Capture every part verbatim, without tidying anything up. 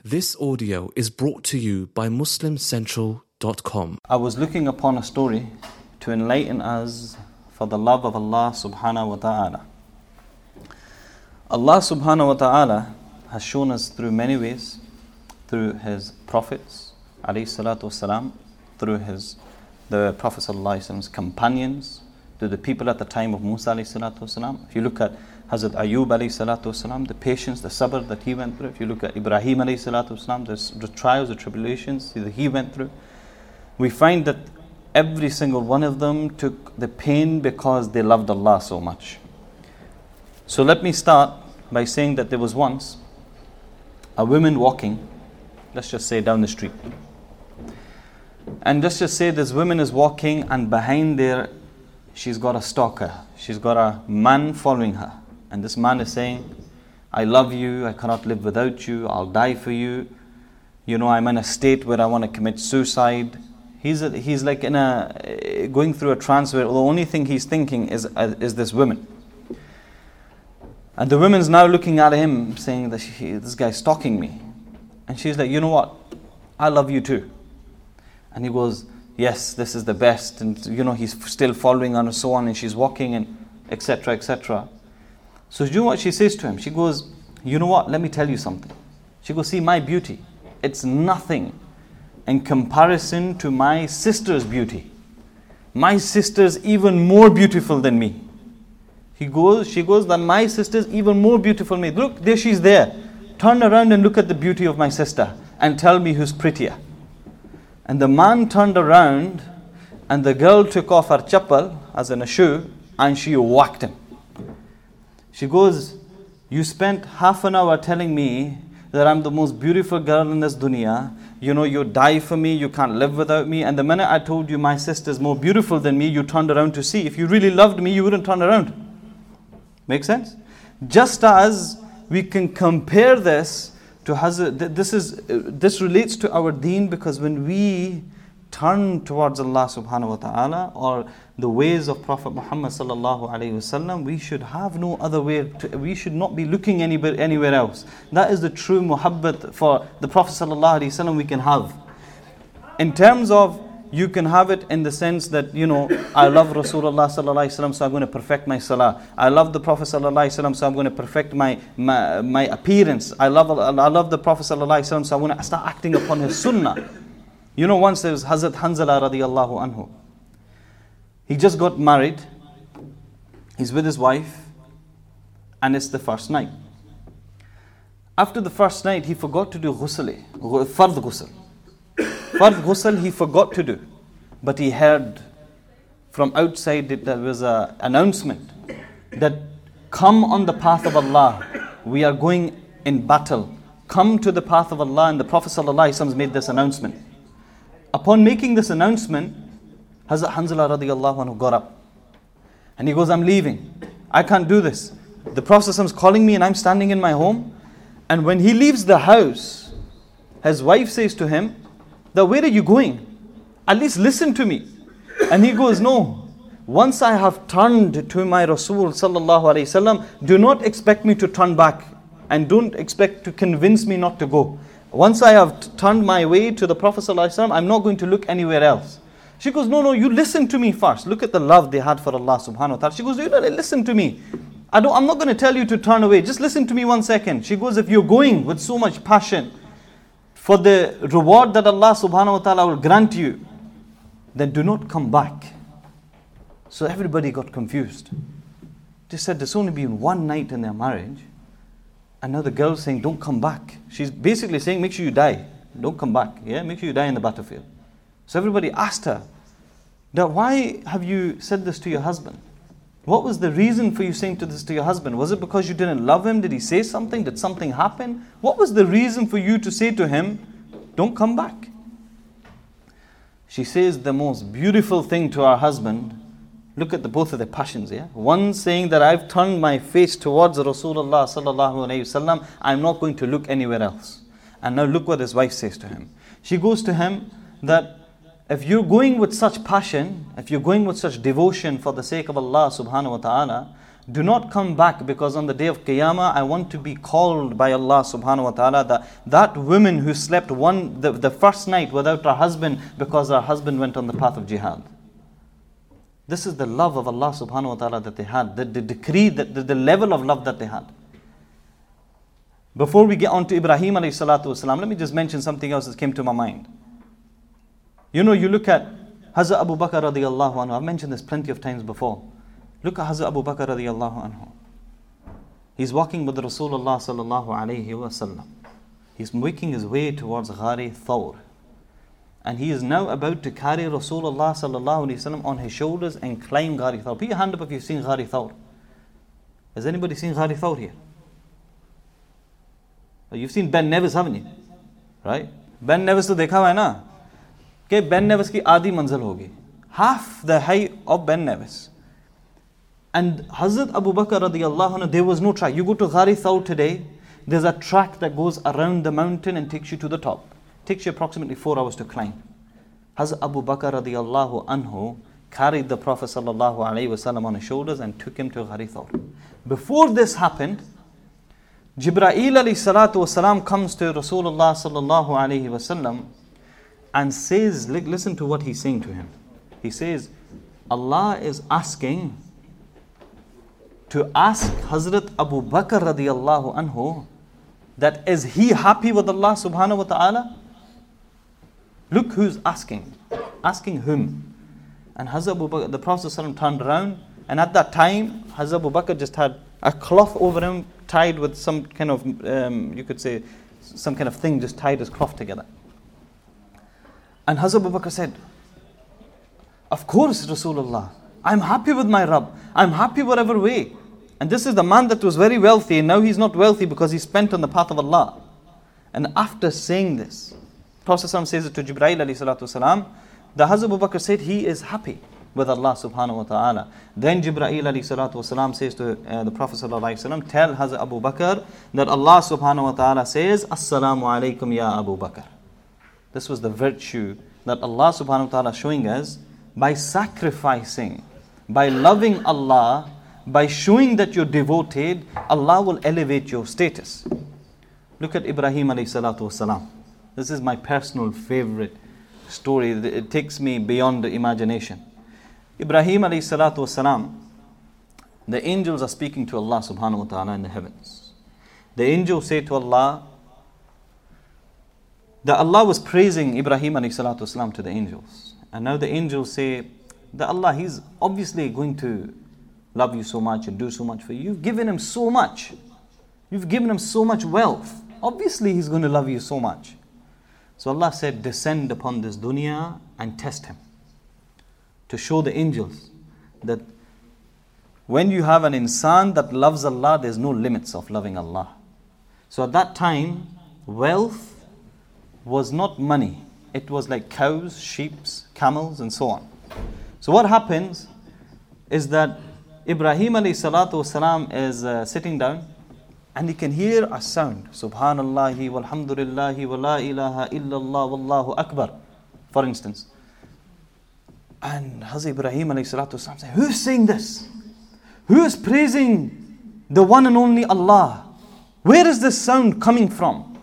This audio is brought to you by Muslim Central dot com. I was looking upon a story to enlighten us for the love of Allah subhanahu wa ta'ala. Allah subhanahu wa ta'ala has shown us through many ways, through His prophets, alayhi salatu wasalam, through his, the Prophet sallallahu alaihi wasallam's companions, to the people at the time of Musa alayhi salatu wasalam. If you look at Hazrat Ayub alayhi salatu wasalam, the patience, the sabr that he went through. If you look at Ibrahim alayhi salatu wasalam, the trials, the tribulations that he went through. We find that every single one of them took the pain because they loved Allah so much. So let me start by saying that there was once a woman walking, let's just say down the street. And let's just say this woman is walking, and behind there she's got a stalker. She's got a man following her. And this man is saying, I love you, I cannot live without you, I'll die for you. You know, I'm in a state where I want to commit suicide. He's a, he's like in a going through a trance where the only thing he's thinking is uh, is this woman. And the woman's now looking at him saying that she, this guy's stalking me. And she's like, you know what? I love you too. And he goes, yes, this is the best. And you know, he's still following her and so on, and she's walking and et cetera, et cetera. So you know what she says to him? She goes, you know what? Let me tell you something. She goes, see, my beauty, it's nothing in comparison to my sister's beauty. My sister's even more beautiful than me. He goes, she goes, that my sister's even more beautiful than me. Look, there she's there. Turn around and look at the beauty of my sister and tell me who's prettier. And the man turned around, and the girl took off her chappal, as in a shoe, and she whacked him. She goes, you spent half an hour telling me that I'm the most beautiful girl in this dunya. You know, you die for me, you can't live without me. And the minute I told you my sister's more beautiful than me, you turned around to see. If you really loved me, you wouldn't turn around. Make sense? Just as we can compare this to Hazrat, this is this relates to our deen, because when we turn towards Allah subhanahu wa ta'ala or the ways of Prophet Muhammad sallallahu alaihi wasallam, we should have no other way to, we should not be looking anywhere anywhere else. That is the true muhabbat for the Prophet sallallahu alaihi wasallam we can have. In terms of, you can have it in the sense that, you know, I love Rasulullah sallallahu alaihi wasallam, so I'm going to perfect my salah. I love the Prophet sallallahu alaihi wasallam, so I'm going to perfect my, my my appearance. I love I love the Prophet sallallahu alaihi wasallam, so I'm going to start acting upon his sunnah. You know, once there was Hazrat Hanzala radiyallahu anhu. He just got married. He's with his wife, and it's the first night. After the first night, he forgot to do ghusl, fard ghusl. Fard ghusl he forgot to do, but he heard from outside that there was an announcement that, come on the path of Allah, we are going in battle. Come to the path of Allah. And the Prophet ﷺ made this announcement. Upon making this announcement, Hazrat Hanzala radiyallahu anhu got up and he goes, I'm leaving, I can't do this. The Prophet ﷺ is calling me and I'm standing in my home. And when he leaves the house, his wife says to him, that where are you going? At least listen to me. And he goes, no, once I have turned to my Rasul sallallahu alaihi wasallam, do not expect me to turn back, and don't expect to convince me not to go. Once I have t- turned my way to the Prophet sallallahu alaihi wasallam, I'm not going to look anywhere else. She goes, no, no, you listen to me first. Look at the love they had for Allah subhanahu wa ta'ala. She goes, you know, listen to me. I don't, I'm not going to tell you to turn away. Just listen to me one second. She goes, if you're going with so much passion for the reward that Allah subhanahu wa ta'ala will grant you, then do not come back. So everybody got confused. They said there's only been one night in their marriage, and now the girl's saying, don't come back. She's basically saying, make sure you die. Don't come back. Yeah, make sure you die in the battlefield. So everybody asked her, now why have you said this to your husband? What was the reason for you saying to this to your husband? Was it because you didn't love him? Did he say something? Did something happen? What was the reason for you to say to him, don't come back? She says the most beautiful thing to her husband. Look at the both of their passions, yeah? One saying that I've turned my face towards Rasulullah sallallahu alayhi wasallam, I'm not going to look anywhere else. And now look what his wife says to him. She goes to him that, if you're going with such passion, if you're going with such devotion for the sake of Allah subhanahu wa ta'ala, do not come back, because on the day of Qiyamah, I want to be called by Allah subhanahu wa ta'ala that that woman who slept one the, the first night without her husband because her husband went on the path of jihad. This is the love of Allah subhanahu wa ta'ala that they had, the, the decree, that the, the level of love that they had. Before we get on to Ibrahim alayhi salatu wasalam, let me just mention something else that came to my mind. You know, you look at Hazrat Abu Bakr radiallahu anhu. I've mentioned this plenty of times before. Look at Hazrat Abu Bakr radiallahu anhu. He's walking with Rasulullah sallallahu alayhi wasallam. He's making his way towards Ghari Thawr. And he is now about to carry Rasulullah sallallahu alayhi wasallam on his shoulders and climb Ghari Thawr. Put your hand up if you've seen Ghari Thawr. Has anybody seen Ghari Thawr here? You've seen Ben Nevis, haven't you? Right? Ben Nevis to dekha hua hai na? Ke Ben Nevis ki aadhi manzil hogi. Half the height of Ben Nevis. And Hazrat Abu Bakr radiallahu anhu, there was no track. You go to Ghari Thawr today, there's a track that goes around the mountain and takes you to the top. Takes you approximately four hours to climb. Hazrat Abu Bakr radiallahu anhu carried the Prophet sallallahu alayhi wasallam on his shoulders and took him to Ghari Thawr. Before this happened, Jibreel alayhi salatu wasalam comes to Rasulullah sallallahu alayhi wasallam and says, listen to what he's saying to him. He says, Allah is asking to ask Hazrat Abu Bakr radiallahu anhu that is he happy with Allah subhanahu wa ta'ala? Look who's asking. Asking whom? And Hazrat Abu Bakr, the Prophet ﷺ turned around, and at that time Hazrat Abu Bakr just had a cloth over him tied with some kind of, um, you could say, some kind of thing, just tied his cloth together. And Hazrat Abu Bakr said, of course Rasulullah, I'm happy with my Rabb, I'm happy whatever way. And this is the man that was very wealthy, and now he's not wealthy because he spent on the path of Allah. And after saying this, Prophet ﷺ says it to Jibreel alayhi salatu wasalam, the Hazrat Abu Bakr said he is happy with Allah subhanahu wa ta'ala. Then Jibreel alayhi salatu wasalam says to uh, the Prophet sallallahu alayhi wasallam, tell Hazrat Abu Bakr that Allah subhanahu wa ta'ala says, Assalamu alaikum ya Abu Bakr. This was the virtue that Allah subhanahu wa ta'ala showing us by sacrificing, by loving Allah, by showing that you're devoted, Allah will elevate your status. Look at Ibrahim alayhi salatu wasalam. This is my personal favorite story. It takes me beyond the imagination. Ibrahim alayhi salatu wasalam, the angels are speaking to Allah subhanahu wa ta'ala in the heavens. The angels say to Allah, that Allah was praising Ibrahim alayhi salatu wasalam to the angels. And now the angels say that Allah, He's obviously going to love you so much and do so much for you. You've given Him so much. You've given Him so much wealth. Obviously He's going to love you so much. So Allah said, descend upon this dunya and test him. To show the angels that when you have an insan that loves Allah, there's no limits of loving Allah. So at that time, wealth was not money. It was like cows, sheep, camels and so on. So what happens is that Ibrahim alayhi salatu wasalam is uh, sitting down, and he can hear a sound. Subhanallahi walhamdulillahi wa la ilaha illallah wallahu akbar, for instance. And Hazrat Ibrahim alayhi salatu wasalam said, who is saying this? Who is praising the one and only Allah? Where is this sound coming from?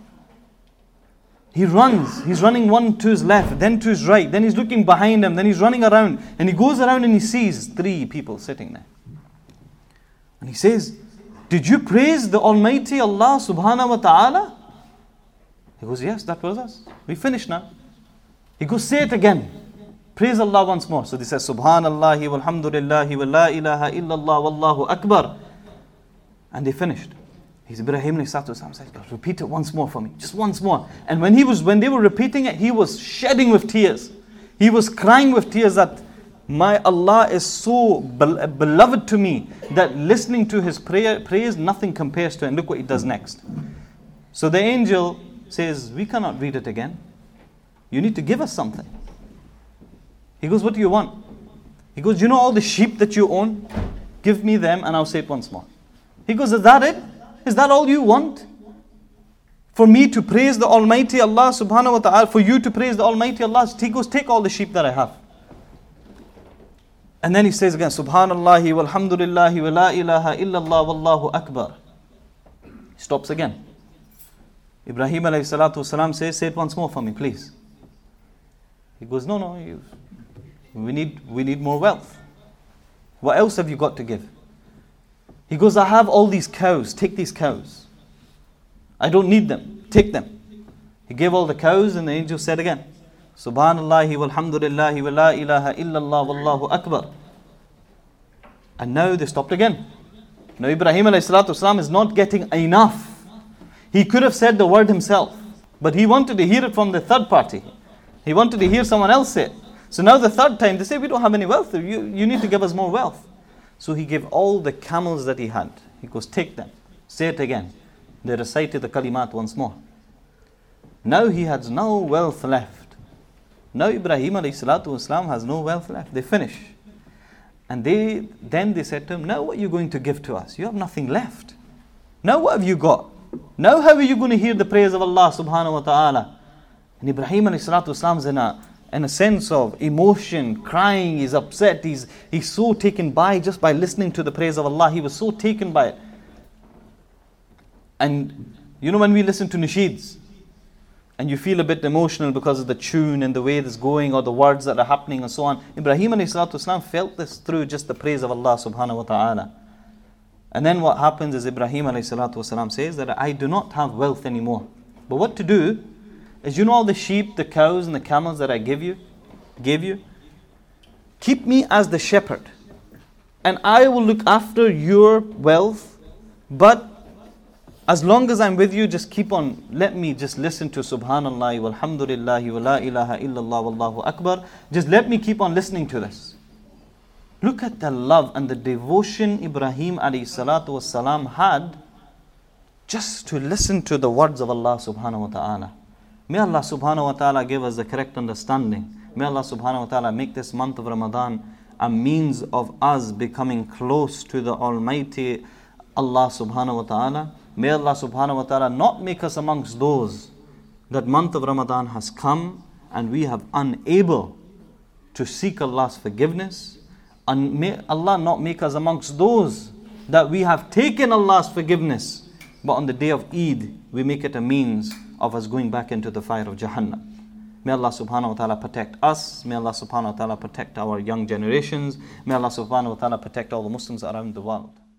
He runs. He's running one to his left, then to his right, then he's looking behind him, then he's running around, and he goes around and he sees three people sitting there. And he says, did you praise the Almighty Allah subhanahu wa ta'ala? He goes, yes, that was us. We finished now. He goes, say it again. Praise Allah once more. So they say, Subhanallahi walhamdulillahi wa la ilaha illallah wallahu akbar. And they finished. He's Ibrahim alayhi salatu wasalam said, repeat it once more for me. Just once more. And when he was, when they were repeating it, he was shedding with tears. He was crying with tears that my Allah is so beloved to me that listening to his prayer, praise, nothing compares to it. And look what he does next. So the angel says, we cannot read it again. You need to give us something. He goes, what do you want? He goes, you know all the sheep that you own? Give me them and I'll say it once more. He goes, is that it? Is that all you want? For me to praise the Almighty Allah subhanahu wa ta'ala, for you to praise the Almighty Allah? He goes, take all the sheep that I have. And then he says again, Subhanallahi walhamdulillahi wa la ilaha illallah wallahu akbar. He stops again. Ibrahim alayhi salatu wasalam says, say it once more for me, please. He goes, no, no, you, we need we need more wealth. What else have you got to give? He goes, I have all these cows, take these cows. I don't need them, take them. He gave all the cows and the angel said again, Subhanallahi walhamdulillahi wa la ilaha illallah wallahu akbar. And now they stopped again. Now Ibrahim alayhi salatu wasalam is not getting enough. He could have said the word himself, but he wanted to hear it from the third party. He wanted to hear someone else say it. So now the third time they say, we don't have any wealth, you, you need to give us more wealth. So he gave all the camels that he had. He goes, take them, say it again. They recited the kalimat once more. Now he has no wealth left. Now Ibrahim alayhi salatu wasalam has no wealth left. They finish. And they then they said to him, now what are you going to give to us? You have nothing left. Now what have you got? Now how are you going to hear the praise of Allah subhanahu wa ta'ala? And Ibrahim alayhi salatu wasalam is in a, in a sense of emotion, crying, he's upset, he's, he's so taken by just by listening to the praise of Allah. He was so taken by it. And you know when we listen to nasheeds, and you feel a bit emotional because of the tune and the way it's going or the words that are happening and so on. Ibrahim alayhi salatu wasalam felt this through just the praise of Allah subhanahu wa ta'ala. And then what happens is Ibrahim alayhi salatu wasalam says that I do not have wealth anymore. But what to do is, you know all the sheep, the cows and the camels that I give you, gave you? Keep me as the shepherd. And I will look after your wealth, but as long as I'm with you, just keep on, let me just listen to Subhanallah walhamdulillahi wa la ilaha illallah wallahu akbar. Just let me keep on listening to this. Look at the love and the devotion Ibrahim alayhi salatu wasalam had just to listen to the words of Allah subhanahu wa ta'ala. May Allah subhanahu wa ta'ala give us the correct understanding. May Allah subhanahu wa ta'ala make this month of Ramadan a means of us becoming close to the Almighty Allah subhanahu wa ta'ala. May Allah subhanahu wa ta'ala not make us amongst those that month of Ramadan has come and we have unable to seek Allah's forgiveness. And may Allah not make us amongst those that we have taken Allah's forgiveness, but on the day of Eid we make it a means of us going back into the fire of Jahannam. May Allah subhanahu wa ta'ala protect us. May Allah subhanahu wa ta'ala protect our young generations. May Allah subhanahu wa ta'ala protect all the Muslims around the world.